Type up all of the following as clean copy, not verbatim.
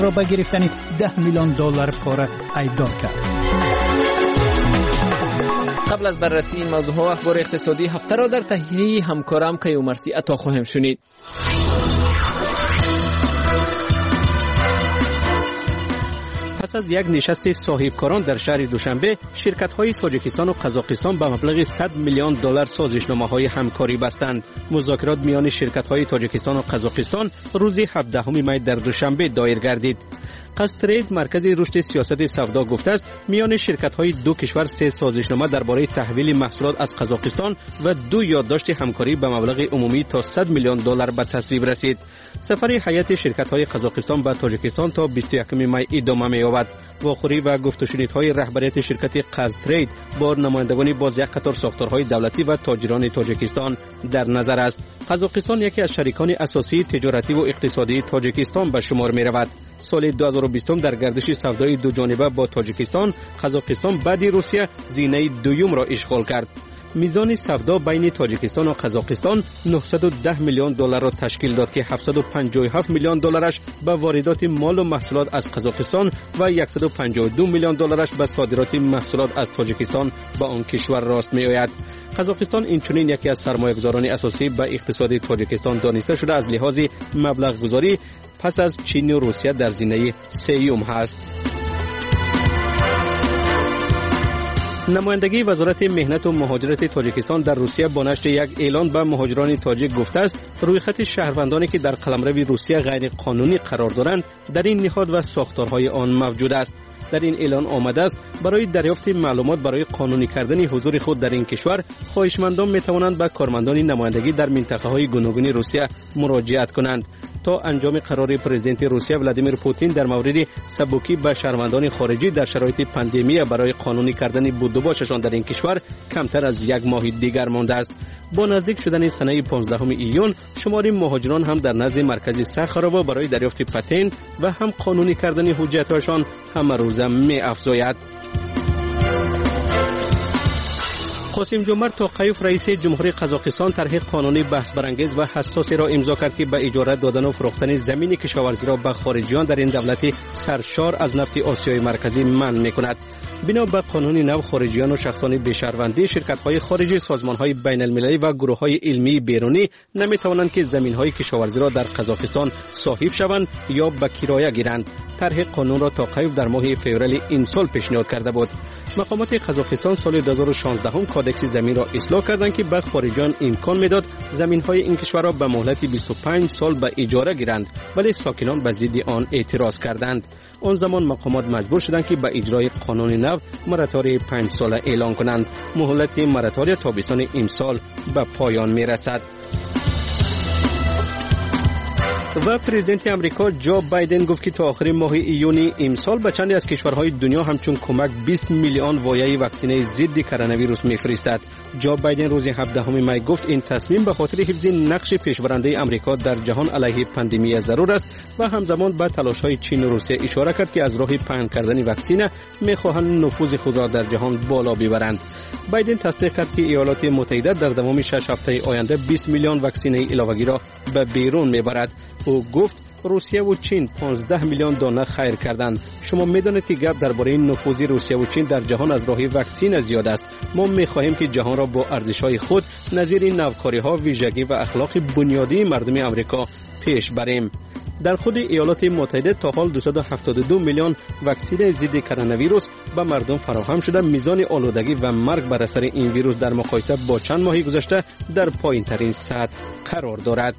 را به گرفتن $10 میلیون پاره ایبدار کرد. قبل از بررسی این موضوع و اخبار اقتصادی هفته را در تهیه همکارم کیومرثی عطا خواهیم شنید. پس از یک نشست صاحبکاران در شهر دوشنبه، شرکت‌های تاجیکستان و قزاقستان به مبلغ $100 میلیون سازشنامه‌های همکاری بستند. مذاکرات میان شرکت‌های تاجیکستان و قزاقستان روز 17 می در دوشنبه دایر گردید. قصترید مرکز رشد سیاست سودا گفته است میان شرکت‌های دو کشور 3 سازشنامه درباره تحویل محصولات از قزاقستان و 2 یادداشت همکاری به مبلغ عمومی تا $100 میلیون به تصویب رسید. سفر هیئت شرکت‌های قزاقستان به تاجیکستان تا 21 می ادامه می‌یابد. واخوری و گفت‌وشنیدهای رهبریت شرکت قزترید با نمایندگان باز یک قطار ساختارهای دولتی و تاجران تاجیکستان در نظر است. قزاقستان یکی از شریکان اساسی تجارتی و اقتصادی تاجیکستان به شمار می‌رود. سال 2020 در گردش سودای دو جانبه با تاجیکستان، قزاقستان بعد روسیه زینه دوم را اشغال کرد. میزان سودا بین تاجیکستان و قزاقستان $910 میلیون را تشکیل داد که $757 میلیون به واردات مال و محصولات از قزاقستان و $152 میلیون به صادرات محصولات از تاجیکستان به آن کشور راست می آید. قزاقستان اینچنین یکی از سرمایه‌گذاران اساسی به اقتصاد تاجیکستان دانسته شده از لحاظ مبلغ گذاری پس از چین و روسیه در زینه سوم هست. نمایندگی وزارت مهنت و مهاجرت تاجیکستان در روسیه با نشر یک اعلان به مهاجران تاجیک گفته است روی خط شهروندانی که در قلمرو روسیه غیر قانونی قرار دارند در این نهاد و ساختارهای آن موجود است. در این اعلان آمده است برای دریافت معلومات برای قانونی کردن حضور خود در این کشور خواهشمندان می توانند به کارمندان نمایندگی در منطقه‌های گوناگون روسیه مراجعت کنند تا انجام قرار پرزیدنت روسیه ولادیمیر پوتین در مورد سبکی به شهروندان خارجی در شرایط پاندمی برای قانونی کردن بود و باششان در این کشور کمتر از یک ماه دیگر مانده است. با نزدیک شدن سنه 15 ایون شمار مهاجران هم در نزد مرکز ساخاروا برای دریافت پتنت و هم قانونی کردن حجت‌هایشان همه روزه می‌افزاید. قاسم جمعت توقیف رئیس جمهوری قزاقستان طرح قانونی بحث برانگیز و حساسی را امضا کرد که به اجاره دادن و فروختن زمین کشاورزی را به خارجیان در این دولت سرشار از نفت آسیای مرکزی منع می‌کند. بنا به قانون نو خارجیان و شخصان بی‌شهروندی، شرکت‌های خارجی، سازمان‌های بین‌المللی و گروه‌های علمی بیرونی نمی‌توانند که زمین‌های کشاورزی را در قزاقستان صاحب شوند یا به کرایه گیرند. طرح قانون را توقیف در ماه فوریه این سال پیشنهاد کرده بود. مقامات قزاقستان سال 2016 کودکس زمین را اصلاح کردند که به خارجیان امکان میداد زمین‌های این کشور را به مهلت 25 سال به اجاره گیرند، ولی ساکنان به ضد آن اعتراض کردند. آن زمان مقامات مجبور شدند که به اجرای قانون نو مراتوری 5 ساله اعلان کنند. مهلت مراتوری تابستان امسال به پایان میرسد. و پرزیدنت امریکا جو بایدن گفت که تا آخر ماه ایون امسال به چندی از کشورهای دنیا همچون کمک 20 میلیون وایه واکسینه ضد کرونا ویروس میفرستد. جو بایدن روز 17 می گفت این تصمیم به خاطر حفظ نقش پیشبرنده امریکا در جهان علیه پاندمی ضرور است و همزمان به تلاش‌های چین و روسیه اشاره کرد که از راه پهن کردن واکسینه می‌خواهند نفوذ خود را در جهان بالا ببرند. بایدن تصدیق کرد که ایالات متحده در تمام 6 هفته آینده 20 میلیون واکسینه علاوه‌ای را به بیرون می‌برد. او گفت روسیه و چین 15 میلیون دانه خیر کردند. شما می‌دانید که گپ درباره نفوذ روسیه و چین در جهان از راه واکسین زیاد است. ما می‌خواهیم که جهان را با ارزش‌های خود نظیر نوکاری‌ها، ویژگی و اخلاق بنیادی مردم آمریکا پیش بریم. در خود ایالات متحده تا حال 272 میلیون واکسن ضد کرونا ویروس به مردم فراهم شده. میزان آلودگی و مرگ بر اثر این ویروس در مقایسه با چند ماه گذشته در پایین‌ترین سطح قرار دارد.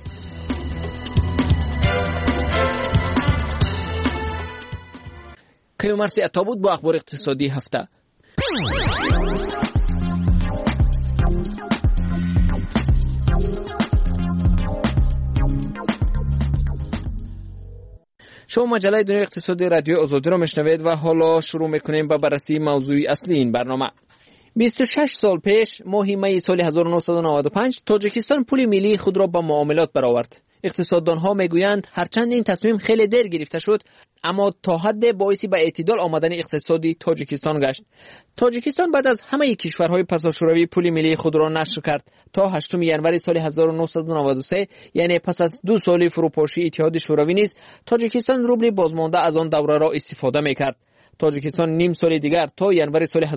کیومرثی عطا بود با اخبار اقتصادی هفته. شما مجله دنیای اقتصادی رادیو آزادی را میشنوید و حالا شروع میکنیم با بررسی موضوع اصلی این برنامه. 26 سال پیش ماه می سال 1995 تاجیکستان پول ملی خود را با معاملات برآورد. اقتصاددانها میگویند هرچند این تصمیم خیلی دیر گرفته شد، اما تا حد باعثی به اعتدال آمدن اقتصادی تاجیکستان گشت. تاجیکستان بعد از همه کشورهای پساشوروی پول ملی خود را نشر کرد. تا 8 ینوری سال 1993 یعنی پس از 2 سال فروپاشی اتحاد شوروی نیز تاجیکستان روبل بازمانده از آن دوره را استفاده میکرد. تاجیکستان نیم سال دیگر تا ینوری سال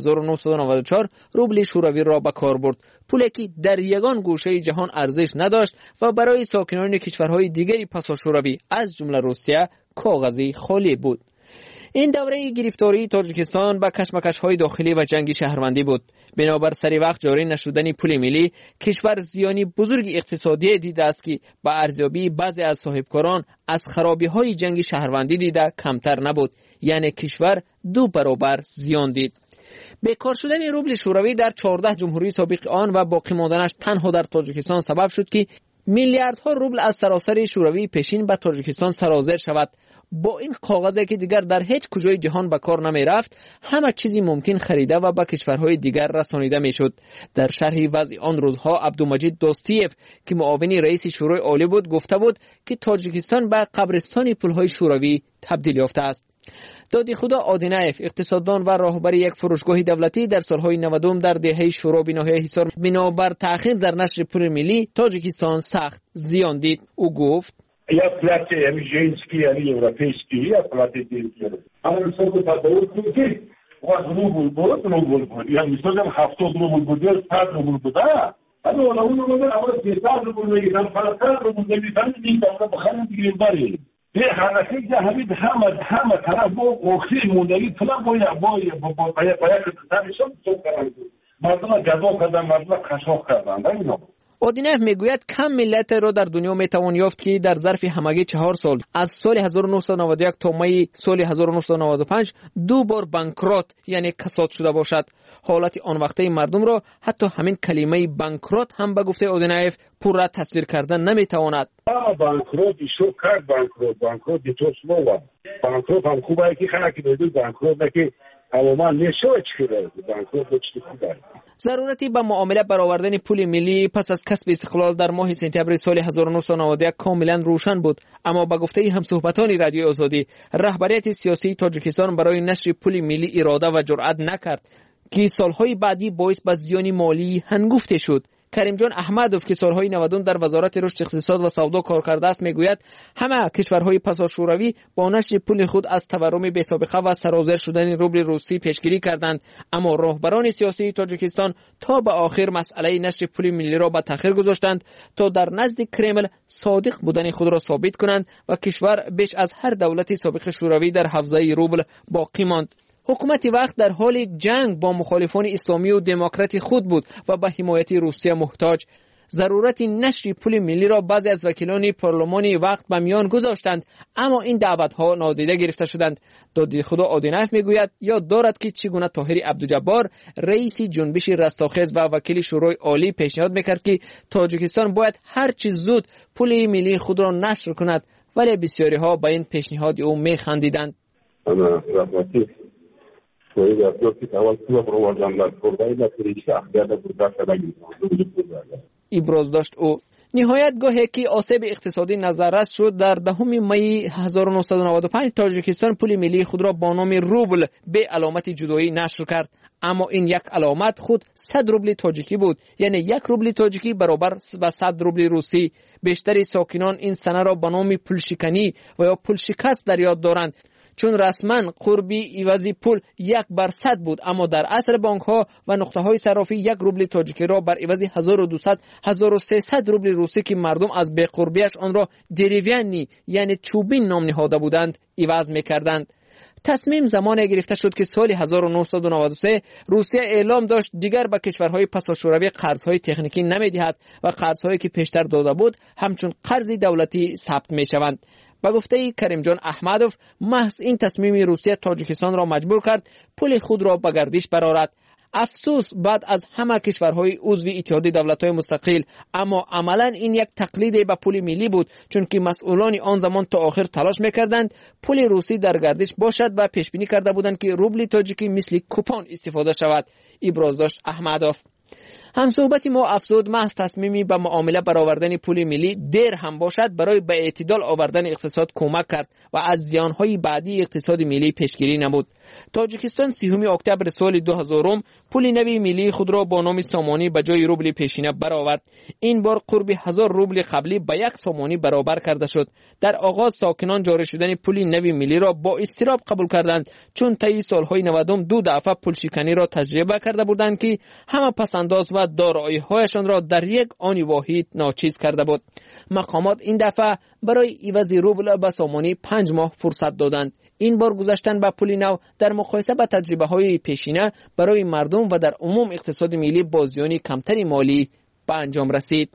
1994 روبل شوروی را به کار برد. پولی که در یگان گوشه جهان ارزش نداشت و برای ساکنان کشورهای دیگری پساشوروی از جمله روسیه کاغذی خالی بود. این دوره گرفتاری تاجیکستان به کشمکش‌های داخلی و جنگ شهروندی بود. بنابر سری وقت جاری نشدن پول ملی، کشور زیانی بزرگ اقتصادی دیده است که با ارزیابی بعضی از صاحبکاران از خرابی‌های جنگ شهروندی دیده کمتر نبود، یعنی کشور 2 برابر زیان دید. بیکار شدن روبل شوروی در 14 جمهوری سابق آن و باقی ماندنش تنها در تاجیکستان سبب شد که میلیاردها روبل از سراسر شوروی پیشین به تاجیکستان سرازیر شود. با این کاغذی که دیگر در هیچ کجای جهان به کار نمی رفت، همه چیزی ممکن خریده و به کشورهای دیگر رسانیده می شد. در شرح وضع آن روزها عبدالمجید دوستیف که معاون رئیس شورای عالی بود گفته بود که تاجیکستان به قبرستان پولهای شوروی تبدیل یافته است. دادی خدا آدینایف، اقتصاددان و راهبر یک فروشگاه دولتی، در سالهای 90 در دهه شورا به ناحیه حصار بنابر تأخیر در نشر پول ملی تاجیکستان سخت زیان دید. او گفت یا پلات امیجینسکی یا یوروپیسکی یا پلات دیگر. اما مثلا تداول کنید واس روبل بود یا مثلا 70 روبل بود یا 100 روبل بود. اما اون اول 300 روبل میگن، 500 روبل میگن، این دفعه بخرن دیگه باری. به حرکت جهید همه طرف با اخیر موندگی فلان باید تنشون تو کردن. مردم جذاب کردن، مردم خشاف کردن. اینا اودینف میگوید کم ملت را در دنیا میتوان یافت که در ظرف همگی 4 سال از سال 1991 تا می سال 1995 2 بار بانکرات یعنی کساد شده باشد. حالت آن وقته مردم را حتی همین کلمه بانکرات هم به گفته اودینف پورا تصویر کردن نمیتواند. بانکرات شو کرد، بانکرات دیتوس نو بانکرات هم خوبه که خلک بدون بانکرات نکه عموما نشوچ کرده بانکرات چی خوبه. ضرورتی به معامله برآوردن پول ملی پس از کسب استقلال در ماه سپتامبر سال 1991 کاملا روشن بود، اما به گفته همصحبتان رادیو آزادی رهبریت سیاسی تاجیکستان برای نشر پول ملی اراده و جرأت نکرد که سالهای بعدی باعث به زیان مالی هنگفته شد. کریم جان احمدوف که سالهای 90 در وزارت رشد اقتصاد و سودا کار کرده است میگوید همه کشورهای پساشوروی با نشر پول خود از تورم بی‌سابقه و سرازیر شدن روبل روسی پیشگیری کردند، اما راهبران سیاسی تاجیکستان تا به آخر مسئله نشر پول ملی را به تأخیر گذاشتند تا در نزد کرمل صادق بودن خود را ثابت کنند و کشور بیش از هر دولت سابق شوروی در حوزه روبل باقی ماند. حکومت وقت در حال جنگ با مخالفان اسلامی و دموکراتی خود بود و به حمایت روسیه محتاج. ضرورت نشر پول ملی را بعضی از وکیلان پارلمانی وقت به میان گذاشتند، اما این دعوتها نادیده گرفته شدند. دادی خدا آدینایف میگوید یاد دارد که چگونه طاهر عبدالجبار رئیس جنبش رستاخیز و وکیل شورای عالی پیشنهاد میکرد که تاجیکستان باید هر چه زود پول ملی خود را نشر کند، ولی بسیاری ها به این پیشنهاد او میخندیدند. ابراز داشت او. نهایت گاهی که آسیب اقتصادی نظررس شد در 10 می 1995 تاجیکستان پول ملی خود را با نام روبل به علامت جدایی نشر کرد، اما این یک علامت خود 100 روبل تاجیکی بود، یعنی 1 روبل تاجیکی برابر به 100 روبل روسی. بیشتر ساکنان این سنه را به نام پول شکنی و یا پول شکست در یاد دارند، چون رسما قربی عوض پول 1/100 بود، اما در اصل بانک ها و نقطه های صرافی 1 روبل تاجیکی را بر عوض 1200-1300 روبل روسی که مردم از بی‌قربیش آن را دریوینی یعنی چوبین نام نهاده بودند عوض می‌کردند. تصمیم زمانی گرفته شد که سال 1993 روسیه اعلام داشت دیگر به کشورهای پساشوروی قرضهای تکنیکی نمی‌دهد و قرضهایی که پیشتر داده بود همچون قرض دولتی ثبت می‌شوند. با گفته کریم جان احمدوف محض این تصمیم روسیه تاجیکستان را مجبور کرد پول خود را به گردش برآورد. افسوس بعد از همه کشورهای عضو اتحاد دولت‌های مستقل، اما عملاً این یک تقلید به پول ملی بود، چون که مسئولان آن زمان تا آخر تلاش می‌کردند پول روسی در گردش باشد و پیش بینی کرده بودند که روبل تاجیکی مثل کوپون استفاده شود. ابراز داشت احمدوف. همصحبت ما افزود محض تصمیمی به معامله برآوردن پول ملی دیر هم باشد برای به اعتدال آوردن اقتصاد کمک کرد و از زیانهای بعدی اقتصاد ملی پیشگیری نمود. تاجیکستان 30 اکتبر سال 2000 پول نوی ملی خود را با نام سامانی به جای روبل پیشینه برآورد. این بار قرب 1000 روبل قبلی به 1 سامانی برابر کرده شد. در آغاز ساکنان جاری شدن پول نوی ملی را با اضطراب قبول کردند، چون طی سالهای 90 2 دفعه پول شکنی را تجربه کرده بودند که همه پسنداز و دارایی‌هایشان را در یک آن واحد ناچیز کرده بود. مقامات این دفعه برای عوض روبل به سامانی 5 ماه فرصت دادند. این بار گذشتن به پول نو در مقایسه با تجربه‌های پیشینه برای مردم و در عموم اقتصاد ملی با زیان کمتری مالی به انجام رسید.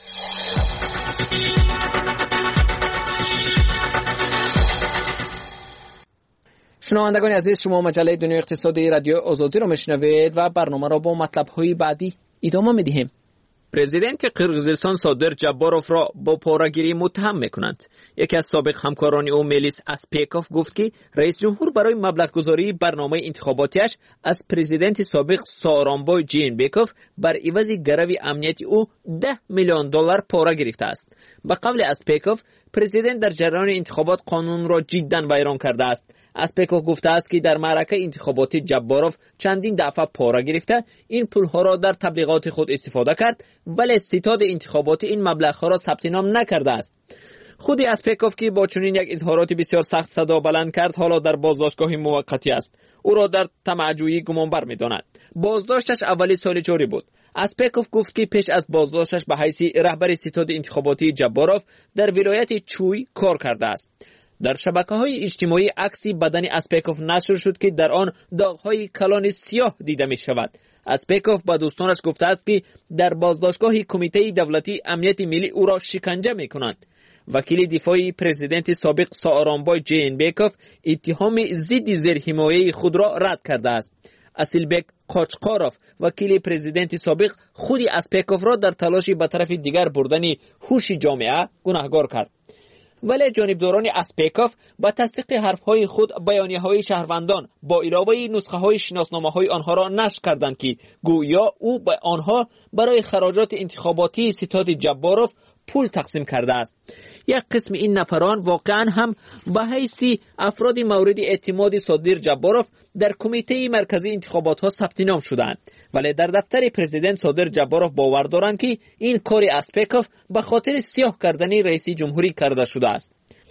شنوندگان عزیز، شما مجله دنیای اقتصادی رادیو آزادی را میشنوید و برنامه را با مطلب‌های بعدی ادامه می‌دهیم. پرزیدنت قرقیزستان صادر جباروف را با پاره‌گیری متهم می‌کنند. یکی از سابق همکاران او میلیس اسپیکوف گفت که رئیس جمهور برای مبلغ‌گذاری برنامه انتخاباتیش از پرزیدنت سابق سارانبای جینبکوف بر عوض گرو امنیتی او $10 میلیون پاره گرفته است. به قول اسپیکوف، پرزیدنت در جریان انتخابات قانون را جداً ویران کرده است. اسپیکوف گفته است که در معرکه انتخاباتی جباروف چندین دفعه پاره گرفته این پولها را در تبلیغات خود استفاده کرد، ولی ستاد انتخاباتی این مبلغ‌ها را ثبت نام نکرده است. خود اسپیکوف که با چنین یک اظهارات بسیار سخت صدا بلند کرد، حالا در بازداشتگاه موقتی است. او را در طمع‌جویی گمانبر می‌داند. بازداشتش اولی سال جاری بود. اسپیکوف گفت که پیش از بازداشتش به حیث رهبر ستاد انتخاباتی جباروف در ولایت چوی کار کرده است. در شبکه‌های اجتماعی عکسی بدن اسپیکوف نشر شد که در آن داغ‌های کلان سیاه دیده می‌شود. اسپیکوف با دوستانش گفته است که در بازداشتگاه کمیته دولتی امنیت ملی او را شکنجه می‌کنند. وکیل دفاعی پرزیدنت سابق سارانبای جینبکوف اتهام ضد زیرحمایه خود را رد کرده است. اسیلبک قاچقاروف وکیل پرزیدنت سابق خود اسپیکوف را در تلاشی به طرف دیگر بردن هوش جامعه گناهکار کرد. ولی جانبداران اسپیکوف با تصدیق حرفهای خود بیانیه‌های شهروندان با علاوه نسخه‌های شناسنامه‌های آنها را نشر کردند که گویا او به آنها برای خراجات انتخاباتی ستاد جباروف پول تقسیم کرده است. یک قسم این نفران واقعا هم به حیث افراد مورد اعتماد صادر جباروف در کمیته مرکزی انتخابات ها ثبت نام شدند، ولی در دفتر پرزیدنت صادر جباروف باور دارند که این کار اسپیکوف به خاطر سیاه کردن رئیس جمهوری کرده شده است.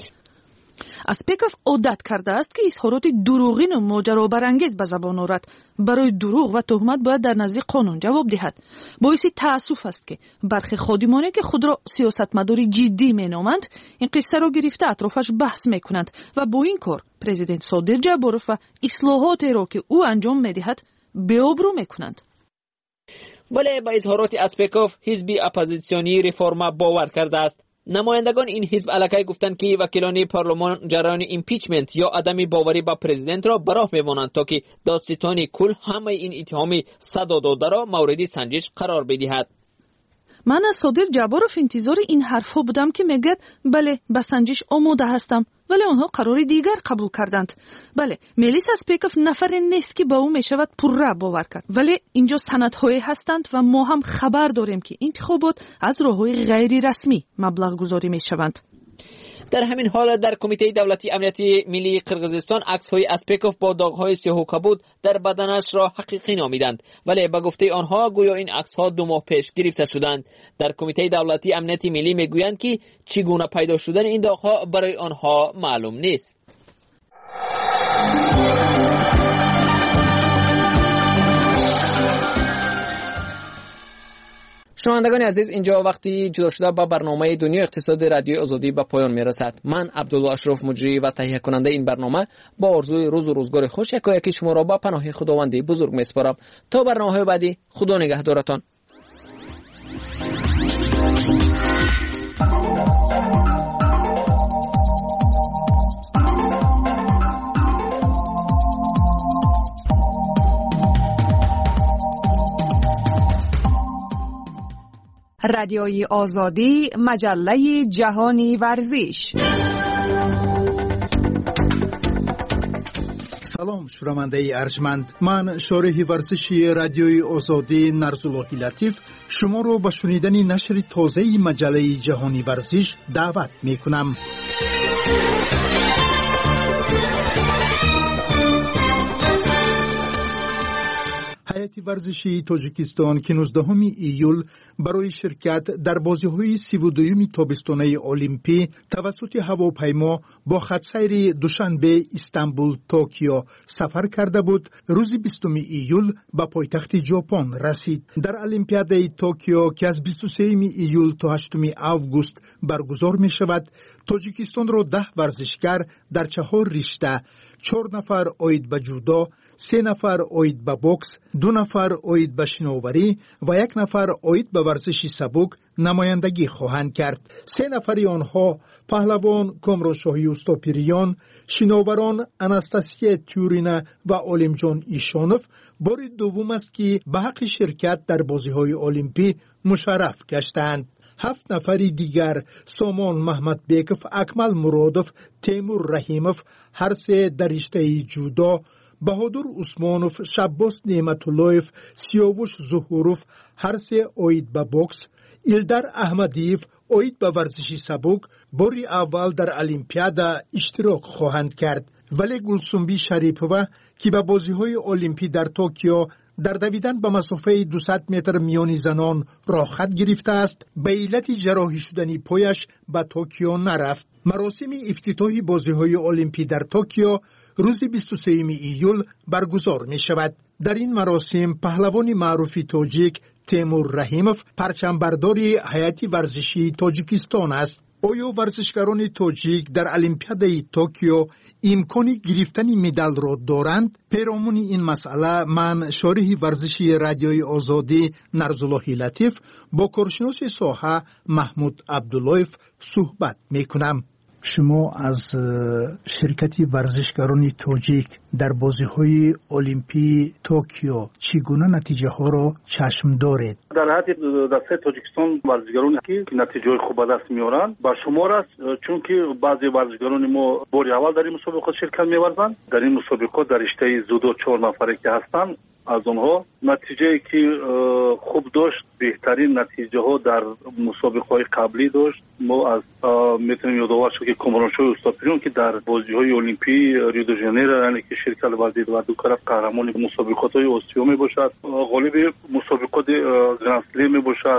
اسپیکوف عادت کرده است که اظهارات دروغین و ماجرابرانگیز به زبان آورد. برای دروغ و تهمت باید در نزد قانون جواب دهد. باعث تأسف است که برخی خادمانی که خود را سیاستمداری جدی مینامند این قصه را گرفته اطرافش بحث میکنند و با این کار پرزیدنت صادر جباروف و اصلاحاتی را که او انجام میدهد بی‌آبرو میکنند. ولی با اظهارات اسپیکوف حزب اپوزیسیونی ریفورما باور کرده است. نمایندگان این حزب علاقه گفتند که وکیلان پارلمان جریان ایمپیچمنت یا عدم باوری با پرزیدنت را براه می‌مانند تا که دادستان کل همه این اتهام صدا داده را مورد سنجش قرار بدهد. من از صادر جباروف انتظار این حرفا بودم که میگد بله به سنجش آماده هستم، ولی آنها قرار دیگر قبول کردند. بله، میلیس اسپیکوف نفر نیست که با او میشود پرره باور کرد، ولی اینجا سندهایی هستند و ما هم خبر داریم که انتخابات از راههای غیر رسمی مبلغ گذاری میشوند. در همین حال در کمیته دولتی امنیتی ملی قرقیزستان عکس‌های اسپیکوف با داغ‌های سیاه و کبود در بدنش را حقیقی نامیدند، ولی به گفته آنها گویا این عکس‌ها 2 ماه پیش گرفته شدند. در کمیته دولتی امنیتی ملی میگویند که چگونه پیدا شدن این داغ‌ها برای آنها معلوم نیست. شنوندگان عزیز، اینجا وقتی جدا شده با برنامه دنیای اقتصاد رادیو آزادی به پایان میرسد. من عبدالله اشرف مجری و تهیه کننده این برنامه با آرزوی روز و روزگار خوش یکایک شما را با پناه خداوند بزرگ میسپارم. تا برنامه بعدی، خدا نگهدارتان. رادیوی آزادی، مجله جهانی ورزش. سلام شنونده ارجمند، من شارح ورزشی رادیوی آزادی نرزالله لطیف شما رو به شنیدن نشر تازه مجله جهانی ورزش دعوت می کنم. هیئت ورزشی تاجیکستان که 19 ایول برای شرکت در بازی‌های 32 تابستانه المپی توسط هواپیما با خط‌سیر دوشنبه استانبول توکیو سفر کرده بود، روز 20 ایول به پایتخت ژاپن رسید. در المپیاد توکیو که از 23 ایول تا 8 آگوست برگزار می شود، تاجیکستان را 10 ورزشکار در 4 رشته، 4 نفر آید به جودو، 3 نفر آید به بوکس، 2 نفر آید به شناوری و 1 نفر آید به ورزش سبک نمایندگی خواهند کرد. 3 نفری آنها پهلوان کامرانشاهی اوستاپیریان، شناوران اناستاسیا تیورینا و عالمجان ایشانوف بار دوم است که به حق شرکت در بازی‌های المپی مشرف گشتند. 7 نفری دیگر سامان محمد بیکف، اکمل مرادوف، تیمور رحیموف هر سه در رشته جودو، بهادر عثمانوف، شباس نعمتاللهف، سیاوش ظهوروف هر سه آید به بوکس، ایلدر احمدیف آید به ورزش سبک باری اول در المپیاد اشتراک خواهند کرد. ولی گلسنبی شریپوه که به بازی‌های المپی در توکیو در دویدن به مسافه 200 متر میان زنان راه خط گرفته است، به علت جراحی شدنی پایش به توکیو نرفت. مراسم افتتاحی بازی‌های المپی در توکیو روز 23 ایول برگزار می شود. در این مراسم پهلوان معروف تاجیک تیمور رحیموف پرچمبرداری هیئت ورزشی تاجیکستان است. آیا ورزشکاران تاجیک در المپیاد توکیو امکان گرفتن مدال را دارند؟ پیرامون این مسئله من شارح ورزشی رادیوی آزادی نرزالله لطیف با کارشناس ساحه محمود عبداللهیف صحبت می کنم. شما از شرکت ورزشکاران تاجیک در بازی‌های المپی توکیو چگونه نتیجه ها را چشم دارید؟ در حد دسته تاجیکستان ورزشکارانی که نتیجه خوب به دست میارند با شمار است، چون که بعضی ورزشکاران ما بار اول در این مسابقات شرکت می‌ورزند. در این مسابقات در رشته جودو 4 نفری که هستند، از اونها نتیجه که خوب داشت، بهترین نتیجه ها در مسابقه های قبلی داشت. ما از میتونیم یادآور شد که کامرانشاهی اوستاپیریان که در بازی های المپی ریو دی ژانیرو یعنی که شرکت ورزید و دو طرف قهرمان مسابقات های آسیا می باشد، غالب مسابقات گرند اسلم می باشد.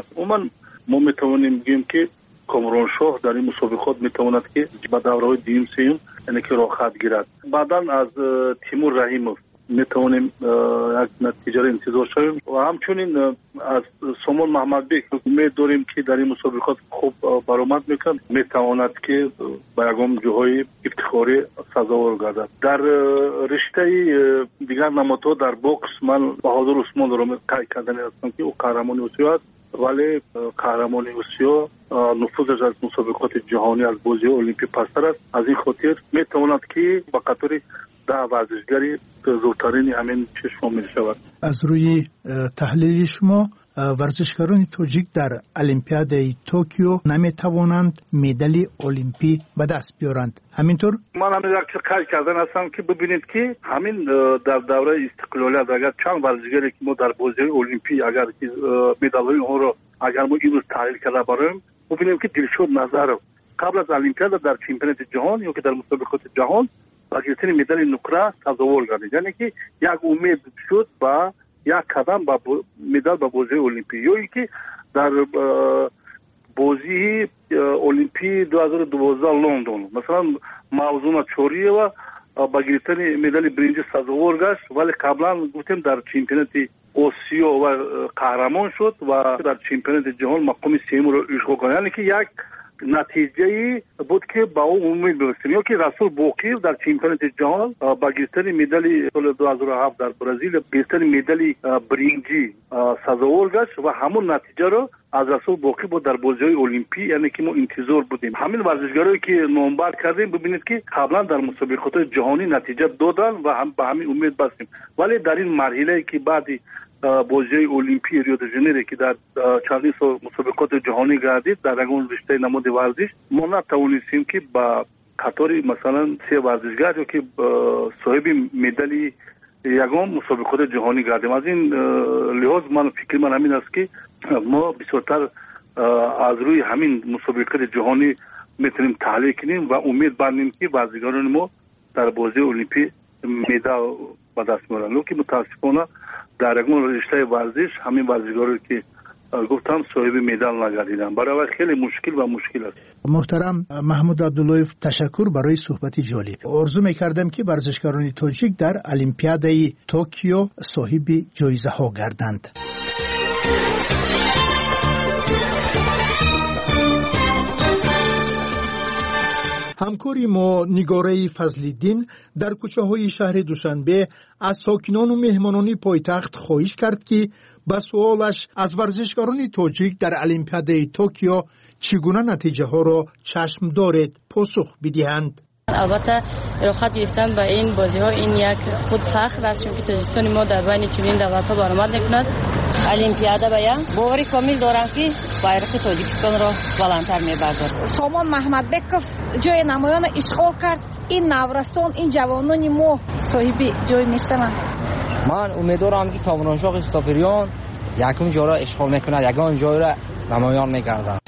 ما میتوانیم بگیم که کامرانشاه در این مسابقات میتواند که به دوره های دیم سیوم یعنی که راه خط گیرد. بعداً از تیمور رحیموف میتوانیم یک نتیجه را انتظار شویم و همچنین از سامان محمد بیک امید داریم که در این مسابقات خوب برآمد میکنه، میتواند که به یگام جاهای افتخاری سزاوار گردد. در رشته دیگر نمادها در بوکس من بهادر عثمان رو قید کردن هستم که او قهرمان آسیا است، ولی قهرمان آسیا نفوذش از مسابقات جهانی از بازی المپی پستر است. از این خاطر میتواند که به قطار 10 ورزشکاری زودترین همین چشم می شود. از روی تحلیل شما ورزشکاران تاجیک در المپیاد توکیو نمی توانند مدال المپی به دست بیارند، همینطور؟ من همین یک قید کردن هستم که ببینید که همین در دوره استقلالیت اگر چند ورزشکاری که ما در بازی المپی اگر مدال های اونها رو اگر ما این روز تحلیل کرده باشیم، ببینیم که دلشاد نظر قبل از المپیاد در چمپیونات جهان یا که در مسابقات جهان با گرفتن مدال نقره سزاوار گردید، یعنی که یک امید شد با یک قدم با مدال به بازی المپی، یا اینکه در بازی المپی 2012 لندن مثلا موضوع چوری و با گرفتن مدال برنج سزاوار گشت، ولی قبلا گفتیم در چمپیونات آسیا و قهرمان شد و در چمپیونات جهان مقام سوم رو اشغال کرد، یعنی که یک نتیجه بود که با او امید ببستیم. یا که رسول باقیر در چمپیونات جهان با گرفتن مدال سال 2007 در برزیل گرفتن مدال برنجی سزاوار گشت و همون نتیجه رو از رسول باقی بود در بازی‌های المپی، یعنی که ما انتظار بودیم. همین ورزشکارایی که نامبر کردیم ببینید که قبلا در مسابقات جهانی نتیجه دادن و هم به همین امید بستیم، ولی در این مرحله که بعدی بازی المپی ریو دی ژانیرو که در چندین سال مسابقات جهانی گردید در اون رشته نماد ورزش، ما نتوانستیم که با قطاری مثلا 3 ورزشگر که صاحب مدال یگام مسابقات جهانی گردیم. از این لحاظ من فکر من همین است که ما بسیارتر از روی همین مسابقات جهانی میتونیم تحلیل کنیم و امید بندیم که ورزشکاران ما در بازی المپیک مدال به دست میارن. لکه متاسفانه در یگان رشته ورزش همین ورزشکاران که گفتم صاحب مدال نگردیدن، برای خیلی مشکل است. محترم محمود عبداللهیف، تشکر برای صحبت جالب. آرزو میکردم که ورزشکاران تاجیک در المپیادای توکیو صاحب جایزه ها گردند. همکاری ما نگاره فضل‌الدین در کوچه های شهر دوشنبه از ساکنان و مهمانان پایتخت خواهش کرد که به سوالش از ورزشکاران تاجیک در المپیادای توکیو چگونه نتیجه ها را چشم دارد پاسخ بدهند. البته رخصت گرفتن به این بازی ها این یک خود فخر است، چون که تاجیکستان ما در بین چنین دولت ها برآمد میکند. المپیادا باید باوری کامل دارم که bayrak تاجیکستان را بلندتر میبردارد. سامان محمدبеков جای نمایان اشغال کرد. این نورستان، این جوانان ما صاحب جای میشوند. من امیدوارم که کامرانشاه ساپریان یکم جا را اشغال میکند، یگان جای را نمایان میگردد.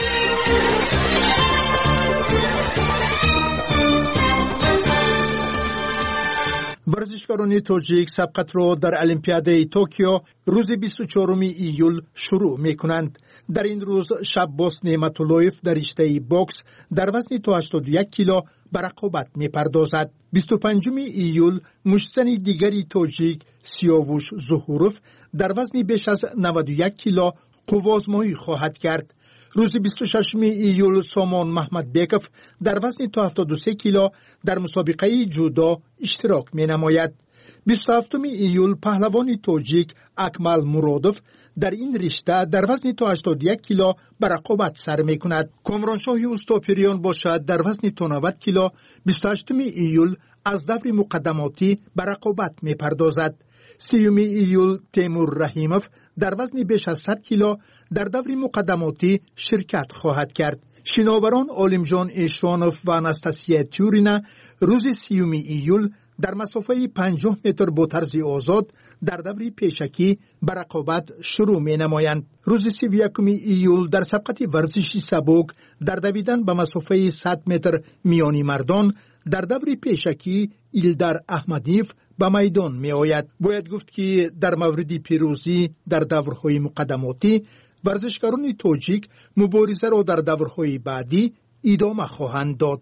ورزشکاران تاجیک سبقت را در المپیادای توکیو روز 24 ایول شروع می کنند. در این روز شباس نعمت‌اللهیف در رشته باکس در وزن تا 81 کیلو به رقابت می پردازد. 25 ایول مشتزن دیگری تاجیک سیاوش ظهوروف در وزن بیش از 91 کیلو قوازمایی خواهد کرد. روز 26 ایول سامان محمدبکov در وزن تا 73 کیلو در مسابقه جودو اشتراک می نماید. 27 ایول پهلوان تاجیک اکمل مرادوف در این رشته در وزن تا 81 کیلو به رقابت سر می کند. کامرانشاه اوستاپریان باشد در وزن تا 90 کیلو 28 ایول از دور مقدماتی به رقابت می پردازد. 30 ایول تیمور رحیموف در وزن بیش از 100 کیلو در دور مقدماتی شرکت خواهد کرد. شناوران عالمجان ایشوانوف و اناستاسیا تیورینا روز 30 ایول در مسافه 50 متر با طرز آزاد در دور پیشکی به رقابت شروع می نمایند. روز 31 ایول در سبقت ورزشی سبک در دویدن به مسافه 100 متر میانی مردان در دور پیشکی ایلدر احمدیف به میدان می آید. باید گفت که در مورد پیروزی در دورهای مقدماتی ورزشکاران تاجیک مبارزه را در دورهای بعدی ادامه خواهند داد.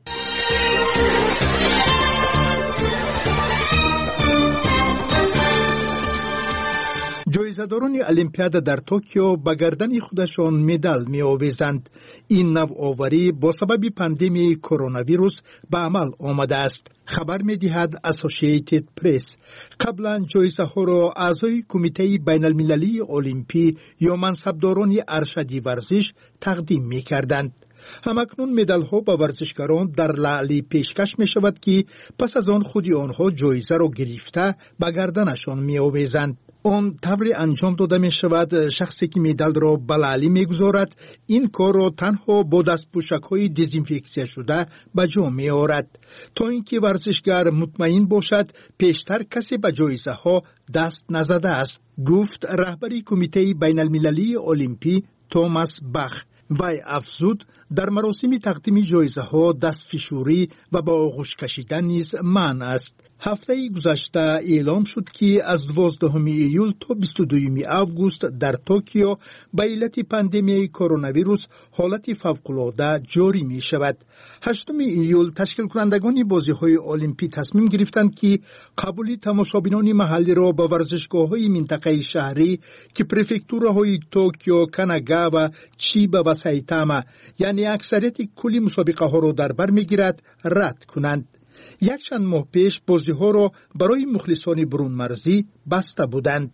جایزه‌داران المپیاد در توکیو به گردن خودشان مدال می آویزند. این نوآوری با سبب پاندمی کرونا ویروس به عمل آمده است. خبر می دهد اسوسییتد پرس. قبلا جایزه ها را اعضای کمیته بین المللی المپی یا منصبداران ارشدی ورزش تقدیم می کردند. همکنون مدال ها به ورزشکاران در لعلی پیشکش می شود که پس از آن خودی آنها جایزه را گرفته به گردنشان می آویزند. آن طوری انجام داده می شود شخصی که مدال را به لعلی می گذارد این کار را تنها با دستپوشک های دزینفکسیون شده به جا می آورد تا اینکه ورزشگر مطمئن باشد پیشتر کسی به جایزه ها دست نزده است، گفت رهبری کمیته بین المللی المپی توماس باخ. وی افزود در مراسم تقدیم جایزه ها دستفشوری و با آغوش کشیدن نیز منع است. هفته گذشته اعلام شد که از 12 ایول تا 22 آگوست در توکیو به علت پاندمی کرونا ویروس حالت فوق‌العاده جاری می شود. 8 ایول تشکیل کنندگان بازی های المپی تصمیم گرفتند که قبول تماشابینان محلی را به ورزشگاه های منطقه شهری که پرفکتوراهای توکیو، کاناگا و چیبا و سایتاما یعنی اکثریت کلی مسابقه ها را در بر می گیرد رد کنند. یک چند ماه پیش بازی ها را برای مخلصان برون مرزی بسته بودند.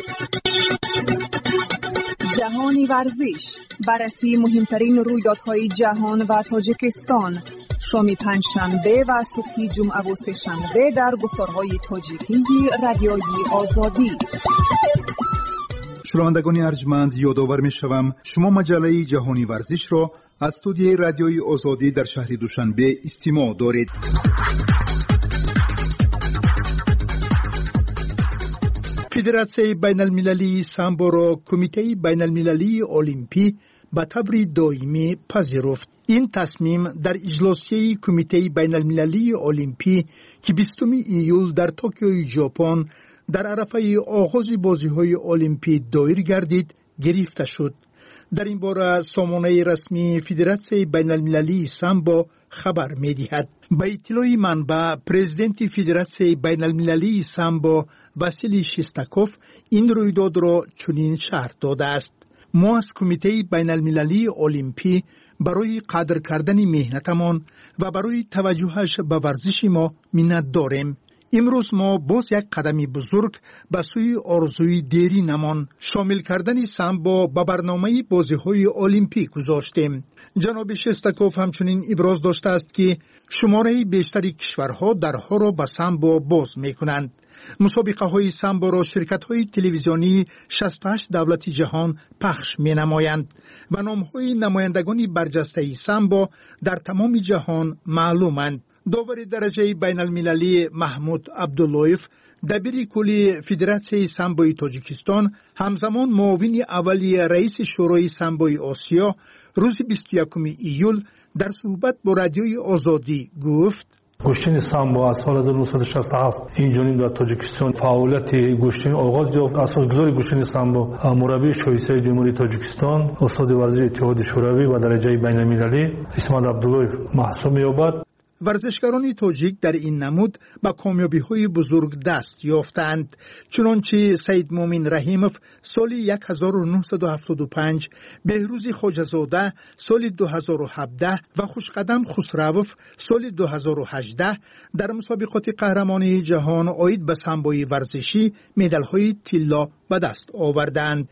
جهانی ورزش، بررسی مهمترین رویدادهای جهان و تاجیکستان، شام پنجشنبه و صبح جمعه و سه‌شنبه در گفتارهای تاجیکی رادیوی آزادی. شنوندگان ارجمند، یادآور می‌شوم شما مجله جهانی ورزش را از استودیوی رادیوی آزادی در شهر دوشنبه استماع دارید. فدراسیون بین المللی سامبو را کمیته بین المللی المپی به طور دائمی پذیرفت. این تصمیم در اجلاسی کمیته بین المللی المپی که 20 ایول در توکیو ژاپن در عرفه آغاز بازی‌های المپی دایر گردید گرفته شد. در این باره سامانه رسمی فدراسیون بین المللی سامبو خبر می‌دهد. به اطلاع منبع پرزیدنت فدراسیون بین المللی سامبو واسیلی شستاکوف این رویداد را چنین شرح داده است: ما از کمیته بین المللی المپی برای قدر کردن مهنتمان و برای توجهش به ورزش ما منت داریم. امروز ما باز یک قدمی بزرگ به سوی آرزوی دیرینمان شامل کردن سامبو به برنامه بازی‌های المپیک گذاشتیم. جناب شستاکوف همچنین ابراز داشته است که شماره بیشتری کشورها درها را به سامبو باز می‌کنند. مسابقه های سامبو را شرکت های تلویزیونی 68 دولت جهان پخش می نمایند و نام های نمایندگان برجسته سامبو در تمام جهان معلومند. داور درجه بین المللی محمود عبداللهیف دبیر کلی فدراسیون سامبوی تاجیکستان همزمان معاون اولی رئیس شورای سامبوی آسیا روز 21 ایول در صحبت با رادیوی آزادی گفت: گوشتن سامبو از سال 1967 اینجانب در تاجیکستان فعالیت گوشتن آغاز یافت. اساسگذار گوشتن سامبو مربی شایسته جمهوری تاجیکستان استاد ورزش اتحاد شوروی و درجه بین المللی اسمت عبداللهیف محسوب می‌یابد. ورزشکاران تاجیک در این نمود به کامیابی‌های بزرگ دست یافتند، چنانچه سید مومن رحیموف سال 1975، بهروز خواجه‌زاده سال 2017 و خوشقدم خسروف سال 2018 در مسابقات قهرمانی جهان عاید به سامبوی ورزشی مدال‌های طلا به دست آوردند.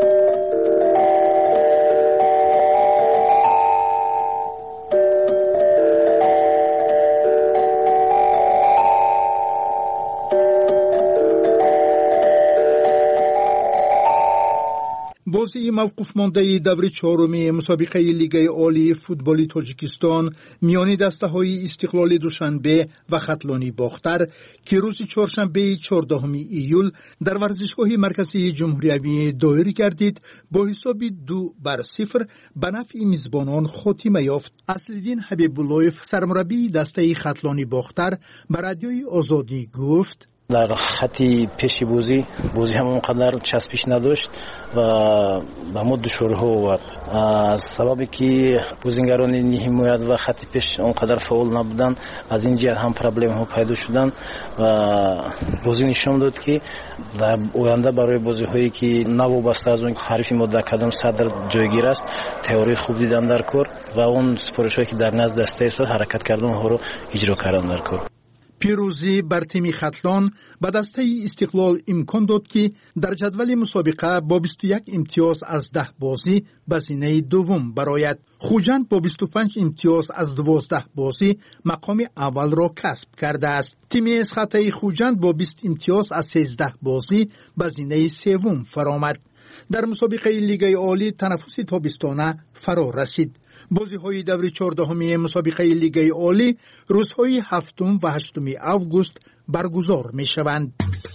بازی موقوف مانده دور چهارم مسابقه لیگ عالی فوتبال تاجیکستان میان دسته‌های استقلال دوشنبه و خطلانی باختر که روز چهارشنبه 14 ایول در ورزشگاه مرکزی جمهوری دایر گردید با حساب 2-0 به نفع میزبانان خاتمه یافت. اصل‌الدین حبیب‌اللهیف سرمربی دسته خطلانی باختر به رادیوی آزادی گفت: در خطی پیشی بازی هم اونقدر چسبش نداشت و به ما دشوارها آورد. از سببی که بازیگران حمایت و خط پیش اونقدر فعال نبودن، از این جهت هم پرابلم ها پیدا شدن و بازی نشان داد که در آینده برای بازی هایی که نوابسته از اون حریف ما در کدام صدر جایگیر است تئوری خوب دیدن در کار و اون سپارش هایی که در نزد دسته است حرکت کردن ها رو اجرا کردن در کار. پیروزی بر تیم خطلان به دسته استقلال امکان داد که در جدول مسابقه با 21 امتیاز از 10 بازی به زینه دوم برآید. خوجند با 25 امتیاز از 12 بازی مقام اول را کسب کرده است. تیم اسخطه خوجند با 20 امتیاز از 13 بازی به زینه سوم فرآمد. در مسابقه لیگ عالی تنفس تابستانه فرا رسید. بازی‌های دور 14 مسابقه لیگ عالی روزهای 7 و 8 آگوست برگزار می‌شوند.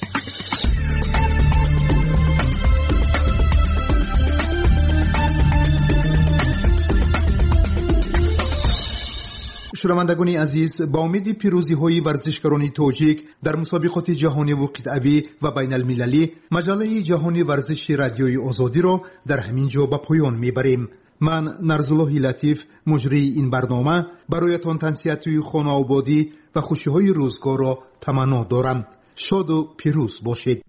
شنوندگان عزیز، با امید پیروزی‌های ورزشکاران تاجیک در مسابقات جهانی و قطعی و بین المللی، مجله جهانی ورزش رادیوی آزادی را در همین جا به پایان می‌بریم. من نرزالله لطیف مجری این برنامه برایتان تنصیحات خانه آبادی و خوشی‌های روزگار را تمنا دارم. شاد و پیروز باشید.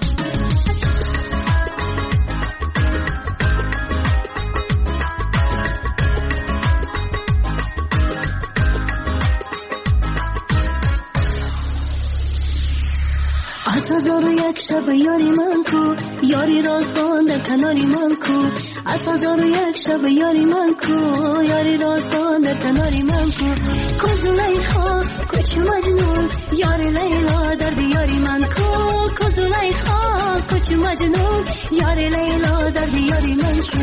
از هزار و یک شب یاری من کو، یاری راستان در کناری من کو. از هزار و یک شب یاری من کو، یاری راستان در کناری من کو. کز لیخا کچ مجنون، یاری لیلا در دیاری من کو. کز لیخا کچ مجنون یار لیلا در دیاری من کو